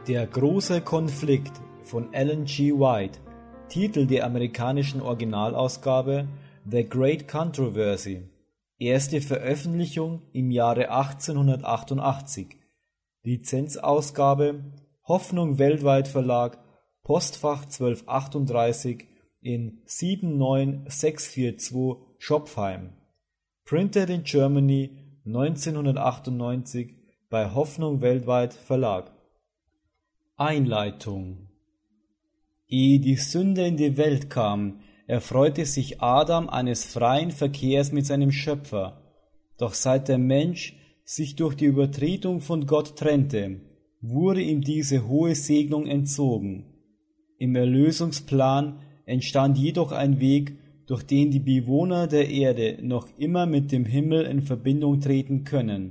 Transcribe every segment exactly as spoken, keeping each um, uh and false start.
Der große Konflikt von Ellen G. White, Titel der amerikanischen Originalausgabe The Great Controversy, erste Veröffentlichung im Jahre achtzehnhundertachtundachtzig, Lizenzausgabe Hoffnung Weltweit Verlag, Postfach zwölfhundertachtunddreißig in sieben neun sechs vier zwei Schopfheim, Printed in Germany neunzehnhundertachtundneunzig bei Hoffnung Weltweit Verlag. Einleitung. Ehe die Sünde in die Welt kam, erfreute sich Adam eines freien Verkehrs mit seinem Schöpfer. Doch seit der Mensch sich durch die Übertretung von Gott trennte, wurde ihm diese hohe Segnung entzogen. Im Erlösungsplan entstand jedoch ein Weg, durch den die Bewohner der Erde noch immer mit dem Himmel in Verbindung treten können.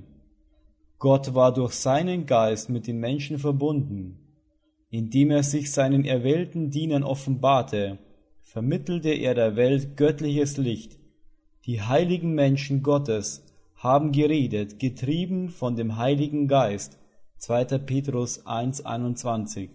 Gott war durch seinen Geist mit den Menschen verbunden. Indem er sich seinen erwählten Dienern offenbarte, vermittelte er der Welt göttliches Licht. Die heiligen Menschen Gottes haben geredet, getrieben von dem Heiligen Geist. zweiter Petrus eins einundzwanzig.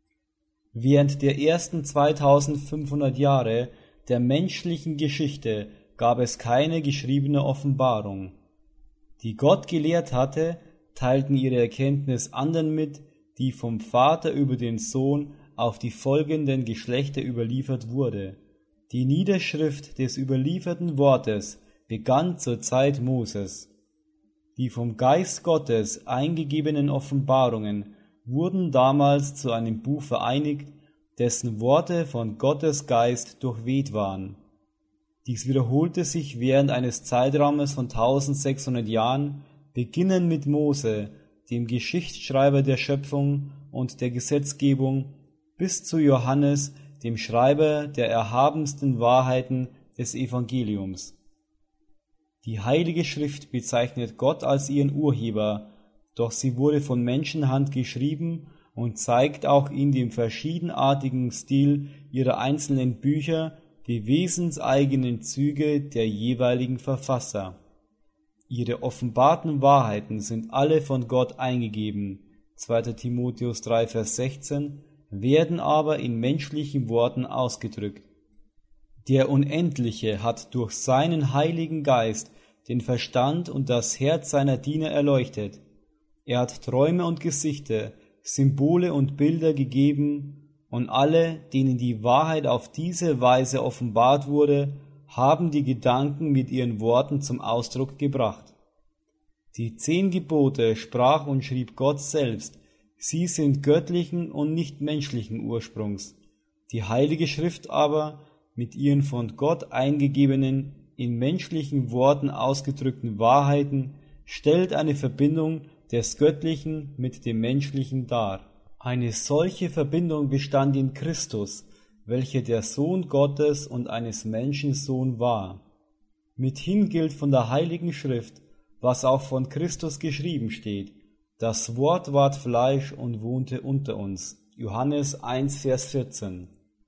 Während der ersten zweitausendfünfhundert Jahre der menschlichen Geschichte gab es keine geschriebene Offenbarung. Die Gott gelehrt hatte, teilten ihre Erkenntnis anderen mit, die vom Vater über den Sohn auf die folgenden Geschlechter überliefert wurde. Die Niederschrift des überlieferten Wortes begann zur Zeit Moses. Die vom Geist Gottes eingegebenen Offenbarungen wurden damals zu einem Buch vereinigt, dessen Worte von Gottes Geist durchweht waren. Dies wiederholte sich während eines Zeitraumes von eintausendsechshundert Jahren, beginnend mit Mose, dem Geschichtsschreiber der Schöpfung und der Gesetzgebung, bis zu Johannes, dem Schreiber der erhabensten Wahrheiten des Evangeliums. Die Heilige Schrift bezeichnet Gott als ihren Urheber, doch sie wurde von Menschenhand geschrieben und zeigt auch in dem verschiedenartigen Stil ihrer einzelnen Bücher die wesenseigenen Züge der jeweiligen Verfasser. Ihre offenbarten Wahrheiten sind alle von Gott eingegeben, zweiter Timotheus drei Vers sechzehn, werden aber in menschlichen Worten ausgedrückt. Der Unendliche hat durch seinen Heiligen Geist den Verstand und das Herz seiner Diener erleuchtet. Er hat Träume und Gesichter, Symbole und Bilder gegeben, und alle, denen die Wahrheit auf diese Weise offenbart wurde, haben die Gedanken mit ihren Worten zum Ausdruck gebracht. Die zehn Gebote sprach und schrieb Gott selbst, sie sind göttlichen und nicht menschlichen Ursprungs. Die Heilige Schrift aber, mit ihren von Gott eingegebenen, in menschlichen Worten ausgedrückten Wahrheiten, stellt eine Verbindung des Göttlichen mit dem Menschlichen dar. Eine solche Verbindung bestand in Christus, welcher der Sohn Gottes und eines Menschen Sohn war. Mithin gilt von der Heiligen Schrift, was auch von Christus geschrieben steht: Das Wort ward Fleisch und wohnte unter uns. Johannes eins Vers vierzehn.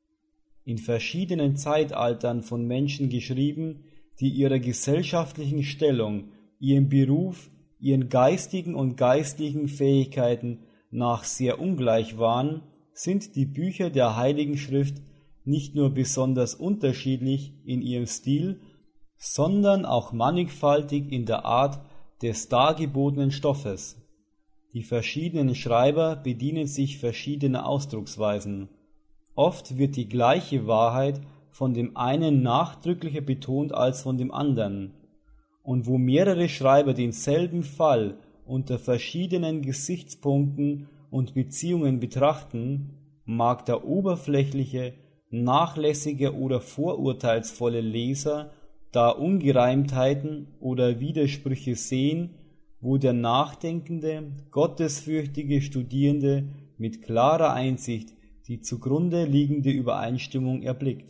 In verschiedenen Zeitaltern von Menschen geschrieben, die ihrer gesellschaftlichen Stellung, ihrem Beruf, ihren geistigen und geistlichen Fähigkeiten nach sehr ungleich waren, sind die Bücher der Heiligen Schrift nicht nur besonders unterschiedlich in ihrem Stil, sondern auch mannigfaltig in der Art des dargebotenen Stoffes. Die verschiedenen Schreiber bedienen sich verschiedener Ausdrucksweisen. Oft wird die gleiche Wahrheit von dem einen nachdrücklicher betont als von dem anderen. Und wo mehrere Schreiber denselben Fall unter verschiedenen Gesichtspunkten und Beziehungen betrachten, mag der oberflächliche, nachlässige oder vorurteilsvolle Leser da Ungereimtheiten oder Widersprüche sehen, wo der nachdenkende, gottesfürchtige Studierende mit klarer Einsicht die zugrunde liegende Übereinstimmung erblickt.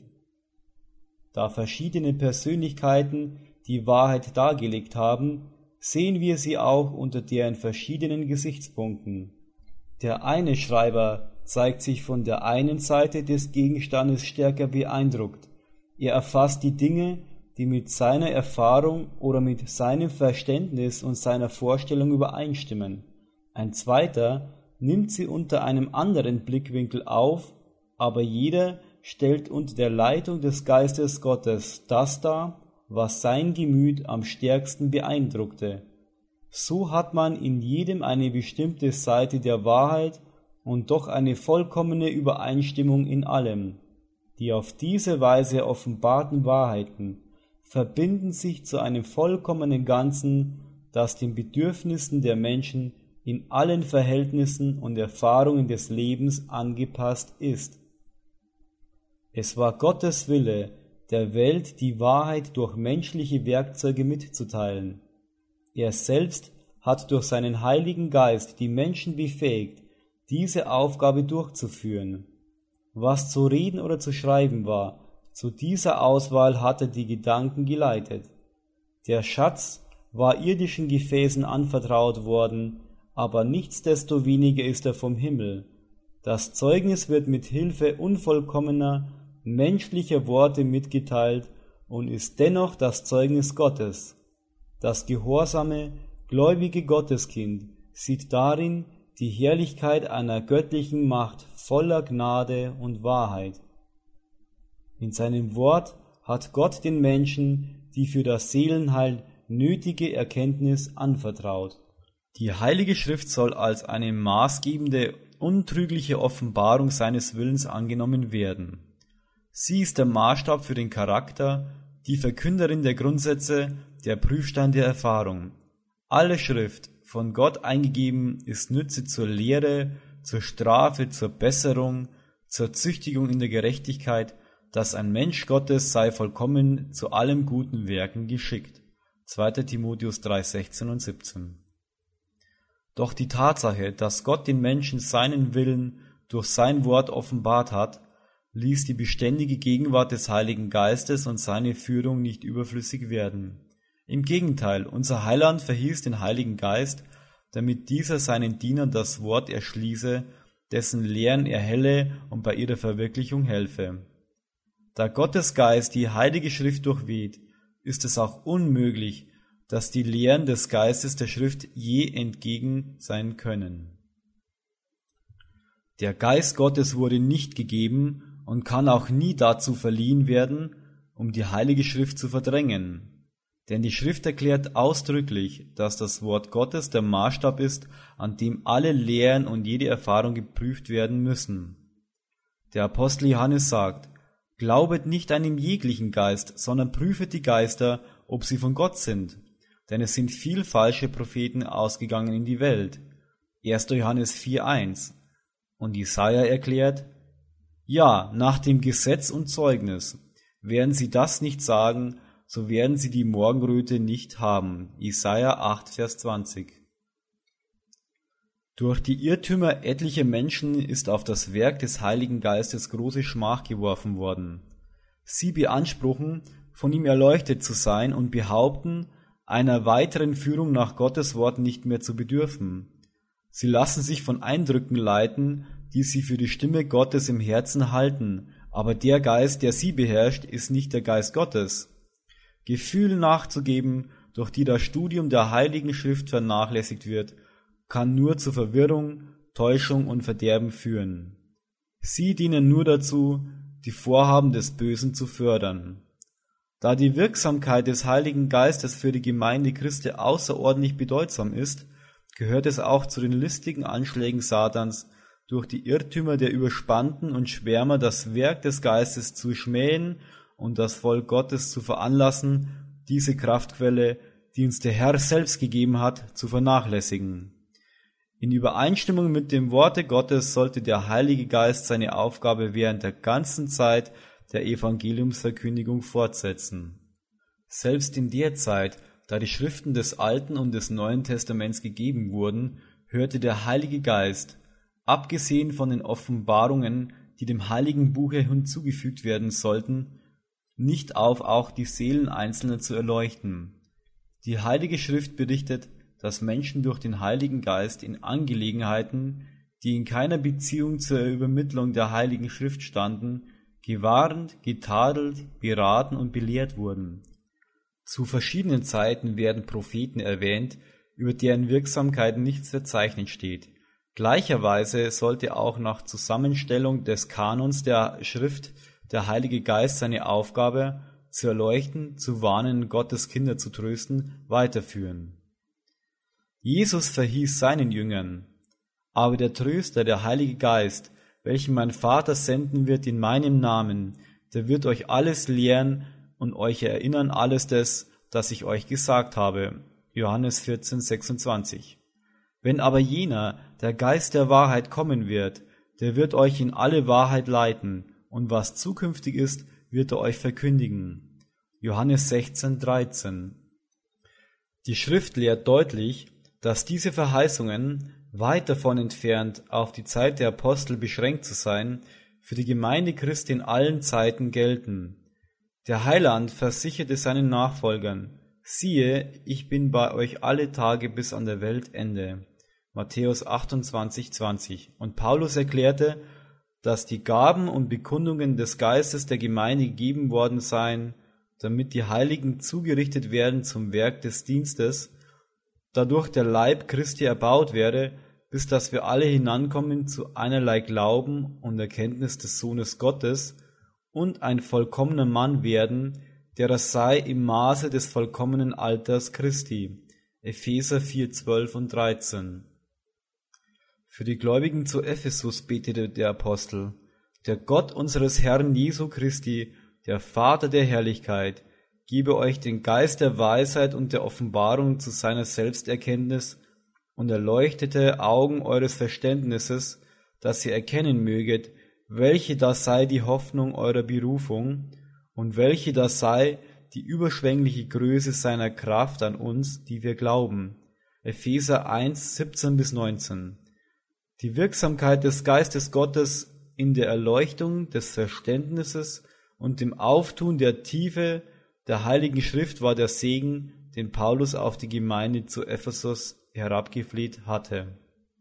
Da verschiedene Persönlichkeiten die Wahrheit dargelegt haben, sehen wir sie auch unter deren verschiedenen Gesichtspunkten. Der eine Schreiber zeigt sich von der einen Seite des Gegenstandes stärker beeindruckt. Er erfasst die Dinge, die mit seiner Erfahrung oder mit seinem Verständnis und seiner Vorstellung übereinstimmen. Ein zweiter nimmt sie unter einem anderen Blickwinkel auf, aber jeder stellt unter der Leitung des Geistes Gottes das dar, was sein Gemüt am stärksten beeindruckte. So hat man in jedem eine bestimmte Seite der Wahrheit und doch eine vollkommene Übereinstimmung in allem. Die auf diese Weise offenbarten Wahrheiten verbinden sich zu einem vollkommenen Ganzen, das den Bedürfnissen der Menschen in allen Verhältnissen und Erfahrungen des Lebens angepasst ist. Es war Gottes Wille, der Welt die Wahrheit durch menschliche Werkzeuge mitzuteilen. Er selbst hat durch seinen Heiligen Geist die Menschen befähigt, diese Aufgabe durchzuführen. Was zu reden oder zu schreiben war, zu dieser Auswahl hat er die Gedanken geleitet. Der Schatz war irdischen Gefäßen anvertraut worden, aber nichtsdestoweniger ist er vom Himmel. Das Zeugnis wird mit Hilfe unvollkommener, menschlicher Worte mitgeteilt und ist dennoch das Zeugnis Gottes. Das gehorsame, gläubige Gotteskind sieht darin die Herrlichkeit einer göttlichen Macht voller Gnade und Wahrheit. In seinem Wort hat Gott den Menschen die für das Seelenheil nötige Erkenntnis anvertraut. Die Heilige Schrift soll als eine maßgebende, untrügliche Offenbarung seines Willens angenommen werden. Sie ist der Maßstab für den Charakter, die Verkünderin der Grundsätze, der Prüfstein der Erfahrung. Alle Schrift, von Gott eingegeben, ist Nütze zur Lehre, zur Strafe, zur Besserung, zur Züchtigung in der Gerechtigkeit, dass ein Mensch Gottes sei vollkommen zu allem guten Werken geschickt. zweiter Timotheus drei, sechzehn und siebzehn. Doch die Tatsache, dass Gott den Menschen seinen Willen durch sein Wort offenbart hat, ließ die beständige Gegenwart des Heiligen Geistes und seine Führung nicht überflüssig werden. Im Gegenteil, unser Heiland verhieß den Heiligen Geist, damit dieser seinen Dienern das Wort erschließe, dessen Lehren erhelle und bei ihrer Verwirklichung helfe. Da Gottes Geist die Heilige Schrift durchweht, ist es auch unmöglich, dass die Lehren des Geistes der Schrift je entgegen sein können. Der Geist Gottes wurde nicht gegeben und kann auch nie dazu verliehen werden, um die Heilige Schrift zu verdrängen. Denn die Schrift erklärt ausdrücklich, dass das Wort Gottes der Maßstab ist, an dem alle Lehren und jede Erfahrung geprüft werden müssen. Der Apostel Johannes sagt: Glaubet nicht einem jeglichen Geist, sondern prüfet die Geister, ob sie von Gott sind. Denn es sind viel falsche Propheten ausgegangen in die Welt. erster Johannes vier, eins. Und Jesaja erklärt: Ja, nach dem Gesetz und Zeugnis. Werden sie das nicht sagen, so werden sie die Morgenröte nicht haben. Jesaja acht, Vers zwanzig. Durch die Irrtümer etlicher Menschen ist auf das Werk des Heiligen Geistes große Schmach geworfen worden. Sie beanspruchen, von ihm erleuchtet zu sein und behaupten, einer weiteren Führung nach Gottes Wort nicht mehr zu bedürfen. Sie lassen sich von Eindrücken leiten, die sie für die Stimme Gottes im Herzen halten, aber der Geist, der sie beherrscht, ist nicht der Geist Gottes. Gefühlen nachzugeben, durch die das Studium der Heiligen Schrift vernachlässigt wird, kann nur zu Verwirrung, Täuschung und Verderben führen. Sie dienen nur dazu, die Vorhaben des Bösen zu fördern. Da die Wirksamkeit des Heiligen Geistes für die Gemeinde Christi außerordentlich bedeutsam ist, gehört es auch zu den listigen Anschlägen Satans, durch die Irrtümer der Überspannten und Schwärmer das Werk des Geistes zu schmähen und das Volk Gottes zu veranlassen, diese Kraftquelle, die uns der Herr selbst gegeben hat, zu vernachlässigen. In Übereinstimmung mit dem Worte Gottes sollte der Heilige Geist seine Aufgabe während der ganzen Zeit der Evangeliumsverkündigung fortsetzen. Selbst in der Zeit, da die Schriften des Alten und des Neuen Testaments gegeben wurden, hörte der Heilige Geist, abgesehen von den Offenbarungen, die dem Heiligen Buche hinzugefügt werden sollten, nicht auf, auch die Seelen Einzelner zu erleuchten. Die Heilige Schrift berichtet, dass Menschen durch den Heiligen Geist in Angelegenheiten, die in keiner Beziehung zur Übermittlung der Heiligen Schrift standen, gewarnt, getadelt, beraten und belehrt wurden. Zu verschiedenen Zeiten werden Propheten erwähnt, über deren Wirksamkeit nichts verzeichnet steht. Gleicherweise sollte auch nach Zusammenstellung des Kanons der Schrift der Heilige Geist seine Aufgabe, zu erleuchten, zu warnen, Gottes Kinder zu trösten, weiterführen. Jesus verhieß seinen Jüngern: Aber der Tröster, der Heilige Geist, welchen mein Vater senden wird in meinem Namen, der wird euch alles lehren und euch erinnern alles das, das ich euch gesagt habe. Johannes vierzehn, sechsundzwanzig. Wenn aber jener, der Geist der Wahrheit, kommen wird, der wird euch in alle Wahrheit leiten, und was zukünftig ist, wird er euch verkündigen. Johannes sechzehn, dreizehn. Die Schrift lehrt deutlich, dass diese Verheißungen, weit davon entfernt, auf die Zeit der Apostel beschränkt zu sein, für die Gemeinde Christi in allen Zeiten gelten. Der Heiland versicherte seinen Nachfolgern: Siehe, ich bin bei euch alle Tage bis an der Weltende. Matthäus achtundzwanzig, zwanzig. Und Paulus erklärte, dass die Gaben und Bekundungen des Geistes der Gemeinde gegeben worden seien, damit die Heiligen zugerichtet werden zum Werk des Dienstes, dadurch der Leib Christi erbaut werde, bis dass wir alle hinankommen zu einerlei Glauben und Erkenntnis des Sohnes Gottes und ein vollkommener Mann werden, der das sei im Maße des vollkommenen Alters Christi. Epheser vier, zwölf und dreizehn. Für die Gläubigen zu Ephesus betete der Apostel: Der Gott unseres Herrn Jesu Christi, der Vater der Herrlichkeit, gebe euch den Geist der Weisheit und der Offenbarung zu seiner Selbsterkenntnis und erleuchtete Augen eures Verständnisses, dass ihr erkennen möget, welche das sei die Hoffnung eurer Berufung und welche das sei die überschwängliche Größe seiner Kraft an uns, die wir glauben. Epheser eins, siebzehn bis neunzehn. Die Wirksamkeit des Geistes Gottes in der Erleuchtung des Verständnisses und dem Auftun der Tiefe der Heiligen Schrift war der Segen, den Paulus auf die Gemeinde zu Ephesus herabgefleht hatte.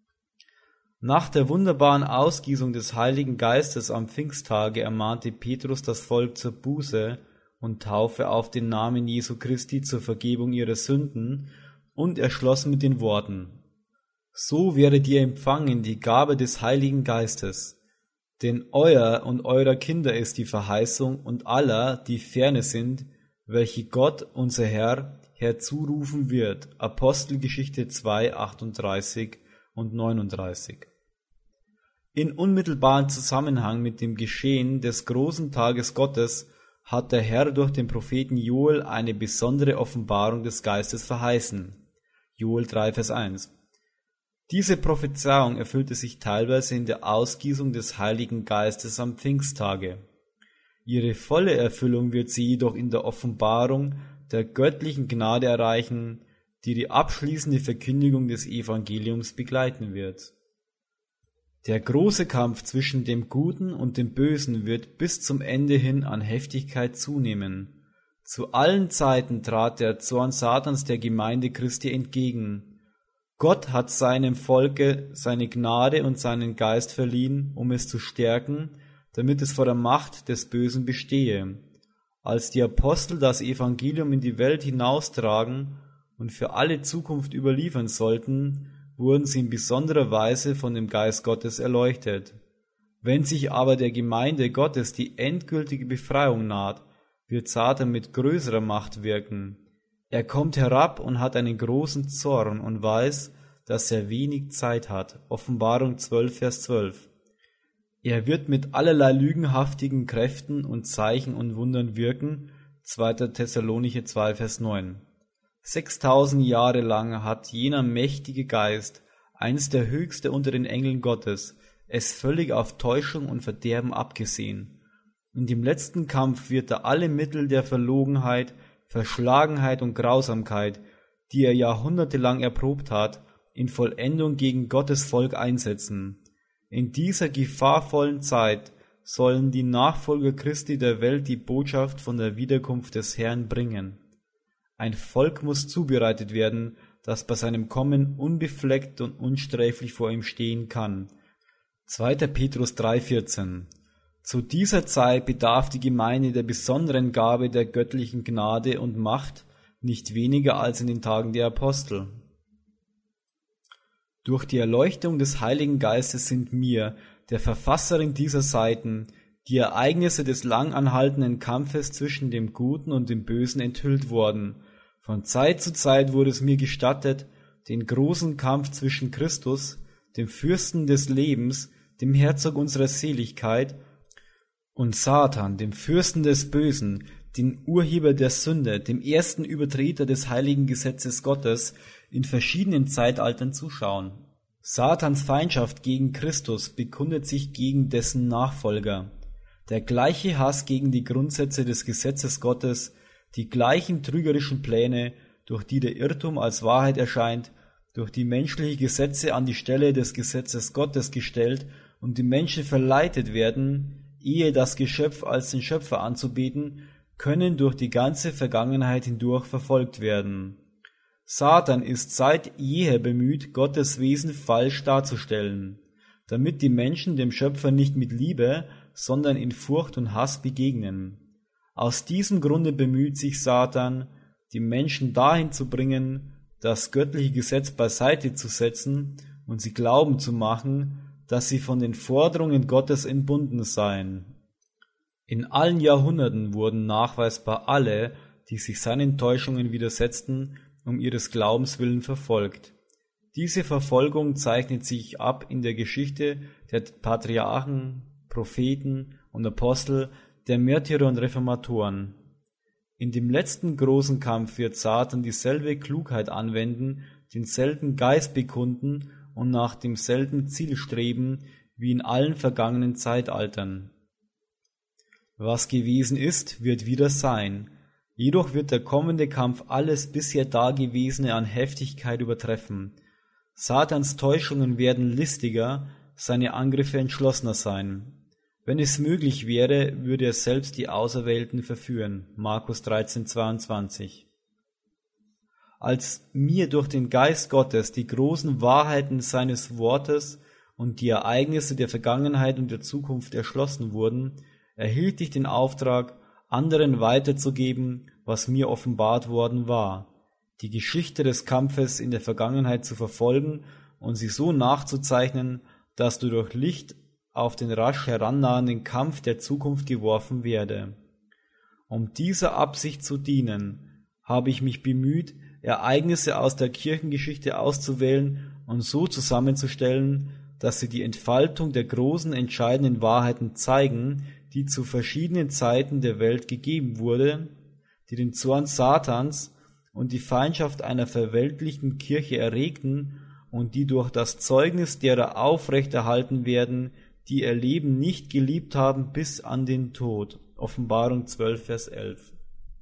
Nach der wunderbaren Ausgießung des Heiligen Geistes am Pfingsttage ermahnte Petrus das Volk zur Buße und Taufe auf den Namen Jesu Christi zur Vergebung ihrer Sünden, und er schloss mit den Worten: So werdet ihr empfangen die Gabe des Heiligen Geistes, denn euer und eurer Kinder ist die Verheißung und aller, die ferne sind, welche Gott, unser Herr, herzurufen wird. Apostelgeschichte zwei, achtunddreißig und neununddreißig. In unmittelbarem Zusammenhang mit dem Geschehen des großen Tages Gottes hat der Herr durch den Propheten Joel eine besondere Offenbarung des Geistes verheißen. Joel drei, Vers eins. Diese Prophezeiung erfüllte sich teilweise in der Ausgießung des Heiligen Geistes am Pfingsttage. Ihre volle Erfüllung wird sie jedoch in der Offenbarung der göttlichen Gnade erreichen, die die abschließende Verkündigung des Evangeliums begleiten wird. Der große Kampf zwischen dem Guten und dem Bösen wird bis zum Ende hin an Heftigkeit zunehmen. Zu allen Zeiten trat der Zorn Satans der Gemeinde Christi entgegen. Gott hat seinem Volke seine Gnade und seinen Geist verliehen, um es zu stärken, damit es vor der Macht des Bösen bestehe. Als die Apostel das Evangelium in die Welt hinaustragen und für alle Zukunft überliefern sollten, wurden sie in besonderer Weise von dem Geist Gottes erleuchtet. Wenn sich aber der Gemeinde Gottes die endgültige Befreiung naht, wird Satan mit größerer Macht wirken. Er kommt herab und hat einen großen Zorn und weiß, dass er wenig Zeit hat. Offenbarung zwölf, Vers zwölf. Er wird mit allerlei lügenhaftigen Kräften und Zeichen und Wundern wirken. zweiter Thessalonicher zwei, Vers neun. Sechstausend Jahre lang hat jener mächtige Geist, eins der höchste unter den Engeln Gottes, es völlig auf Täuschung und Verderben abgesehen. Und im letzten Kampf wird er alle Mittel der Verlogenheit, Verschlagenheit und Grausamkeit, die er jahrhundertelang erprobt hat, in Vollendung gegen Gottes Volk einsetzen. In dieser gefahrvollen Zeit sollen die Nachfolger Christi der Welt die Botschaft von der Wiederkunft des Herrn bringen. Ein Volk muss zubereitet werden, das bei seinem Kommen unbefleckt und unsträflich vor ihm stehen kann. zweiter Petrus drei, vierzehn. Zu dieser Zeit bedarf die Gemeinde der besonderen Gabe der göttlichen Gnade und Macht nicht weniger als in den Tagen der Apostel. Durch die Erleuchtung des Heiligen Geistes sind mir, der Verfasserin dieser Seiten, die Ereignisse des lang anhaltenden Kampfes zwischen dem Guten und dem Bösen enthüllt worden. Von Zeit zu Zeit wurde es mir gestattet, den großen Kampf zwischen Christus, dem Fürsten des Lebens, dem Herzog unserer Seligkeit, und Satan, dem Fürsten des Bösen, den Urheber der Sünde, dem ersten Übertreter des heiligen Gesetzes Gottes, in verschiedenen Zeitaltern zuschauen. Satans Feindschaft gegen Christus bekundet sich gegen dessen Nachfolger. Der gleiche Hass gegen die Grundsätze des Gesetzes Gottes, die gleichen trügerischen Pläne, durch die der Irrtum als Wahrheit erscheint, durch die menschliche Gesetze an die Stelle des Gesetzes Gottes gestellt und die Menschen verleitet werden, ehe das Geschöpf als den Schöpfer anzubeten, können durch die ganze Vergangenheit hindurch verfolgt werden. Satan ist seit jeher bemüht, Gottes Wesen falsch darzustellen, damit die Menschen dem Schöpfer nicht mit Liebe, sondern in Furcht und Hass begegnen. Aus diesem Grunde bemüht sich Satan, die Menschen dahin zu bringen, das göttliche Gesetz beiseite zu setzen und sie glauben zu machen, dass sie von den Forderungen Gottes entbunden seien. In allen Jahrhunderten wurden nachweisbar alle, die sich seinen Täuschungen widersetzten, um ihres Glaubens willen verfolgt. Diese Verfolgung zeichnet sich ab in der Geschichte der Patriarchen, Propheten und Apostel, der Märtyrer und Reformatoren. In dem letzten großen Kampf wird Satan dieselbe Klugheit anwenden, denselben Geist bekunden und nach demselben Ziel streben wie in allen vergangenen Zeitaltern. Was gewesen ist, wird wieder sein. Jedoch wird der kommende Kampf alles bisher Dagewesene an Heftigkeit übertreffen. Satans Täuschungen werden listiger, seine Angriffe entschlossener sein. Wenn es möglich wäre, würde er selbst die Auserwählten verführen. Markus dreizehn zweiundzwanzig. Als mir durch den Geist Gottes die großen Wahrheiten seines Wortes und die Ereignisse der Vergangenheit und der Zukunft erschlossen wurden, erhielt ich den Auftrag, anderen weiterzugeben, was mir offenbart worden war, die Geschichte des Kampfes in der Vergangenheit zu verfolgen und sie so nachzuzeichnen, dass du durch Licht auf den rasch herannahenden Kampf der Zukunft geworfen werde. Um dieser Absicht zu dienen, habe ich mich bemüht, Ereignisse aus der Kirchengeschichte auszuwählen und so zusammenzustellen, dass sie die Entfaltung der großen entscheidenden Wahrheiten zeigen, die zu verschiedenen Zeiten der Welt gegeben wurde, die den Zorn Satans und die Feindschaft einer verweltlichten Kirche erregten und die durch das Zeugnis derer aufrechterhalten werden, die ihr Leben nicht geliebt haben bis an den Tod. Offenbarung zwölf, Vers elf.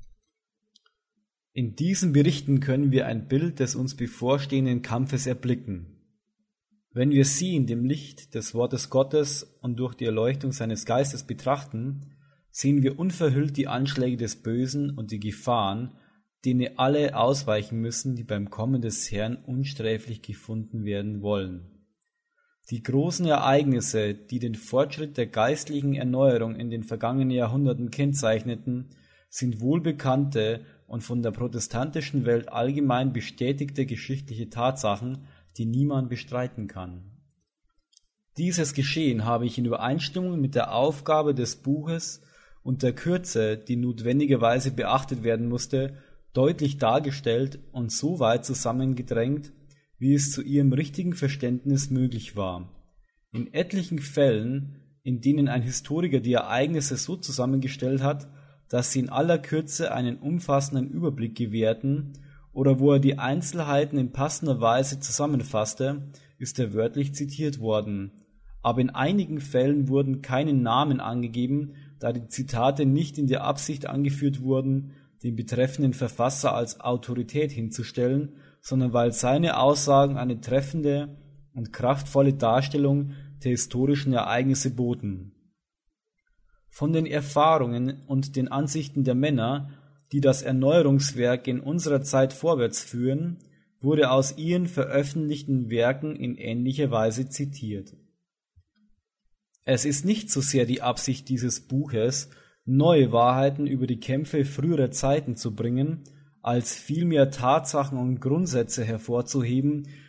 In diesen Berichten können wir ein Bild des uns bevorstehenden Kampfes erblicken. Wenn wir sie in dem Licht des Wortes Gottes und durch die Erleuchtung seines Geistes betrachten, sehen wir unverhüllt die Anschläge des Bösen und die Gefahren, denen alle ausweichen müssen, die beim Kommen des Herrn unsträflich gefunden werden wollen. Die großen Ereignisse, die den Fortschritt der geistlichen Erneuerung in den vergangenen Jahrhunderten kennzeichneten, sind wohlbekannte und von der protestantischen Welt allgemein bestätigte geschichtliche Tatsachen, die niemand bestreiten kann. Dieses Geschehen habe ich in Übereinstimmung mit der Aufgabe des Buches und der Kürze, die notwendigerweise beachtet werden musste, deutlich dargestellt und so weit zusammengedrängt, wie es zu ihrem richtigen Verständnis möglich war. In etlichen Fällen, in denen ein Historiker die Ereignisse so zusammengestellt hat, dass sie in aller Kürze einen umfassenden Überblick gewährten, oder wo er die Einzelheiten in passender Weise zusammenfasste, ist er wörtlich zitiert worden. Aber in einigen Fällen wurden keine Namen angegeben, da die Zitate nicht in der Absicht angeführt wurden, den betreffenden Verfasser als Autorität hinzustellen, sondern weil seine Aussagen eine treffende und kraftvolle Darstellung der historischen Ereignisse boten. Von den Erfahrungen und den Ansichten der Männer, die das Erneuerungswerk in unserer Zeit vorwärts führen, wurde aus ihren veröffentlichten Werken in ähnlicher Weise zitiert. Es ist nicht so sehr die Absicht dieses Buches, neue Wahrheiten über die Kämpfe früherer Zeiten zu bringen, als vielmehr Tatsachen und Grundsätze hervorzuheben,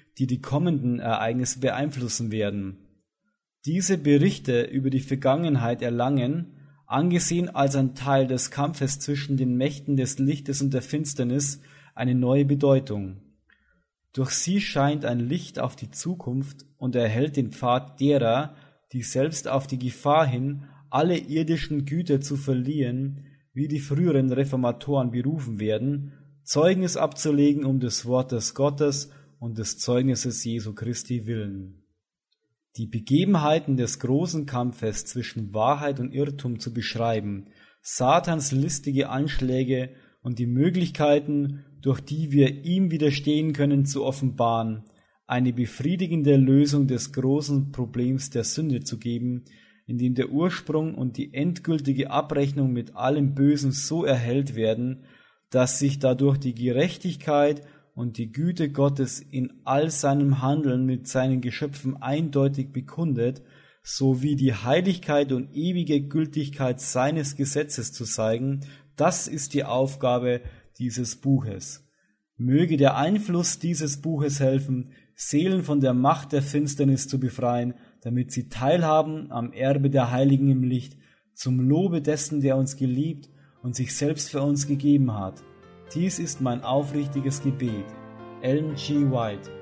die die kommenden Ereignisse beeinflussen werden. Diese Berichte über die Vergangenheit erlangen, angesehen als ein Teil des Kampfes zwischen den Mächten des Lichtes und der Finsternis, eine neue Bedeutung. Durch sie scheint ein Licht auf die Zukunft und erhellt den Pfad derer, die selbst auf die Gefahr hin, alle irdischen Güter zu verlieren, wie die früheren Reformatoren berufen werden, Zeugnis abzulegen um des Wortes Gottes und des Zeugnisses Jesu Christi willen. Die Begebenheiten des großen Kampfes zwischen Wahrheit und Irrtum zu beschreiben, Satans listige Anschläge und die Möglichkeiten, durch die wir ihm widerstehen können, zu offenbaren, eine befriedigende Lösung des großen Problems der Sünde zu geben, indem der Ursprung und die endgültige Abrechnung mit allem Bösen so erhellt werden, dass sich dadurch die Gerechtigkeit und die Güte Gottes in all seinem Handeln mit seinen Geschöpfen eindeutig bekundet, sowie die Heiligkeit und ewige Gültigkeit seines Gesetzes zu zeigen. Das ist die Aufgabe dieses Buches. Möge der Einfluss dieses Buches helfen, Seelen von der Macht der Finsternis zu befreien, damit sie teilhaben am Erbe der Heiligen im Licht, zum Lobe dessen, der uns geliebt und sich selbst für uns gegeben hat. Dies ist mein aufrichtiges Gebet. Ellen G. White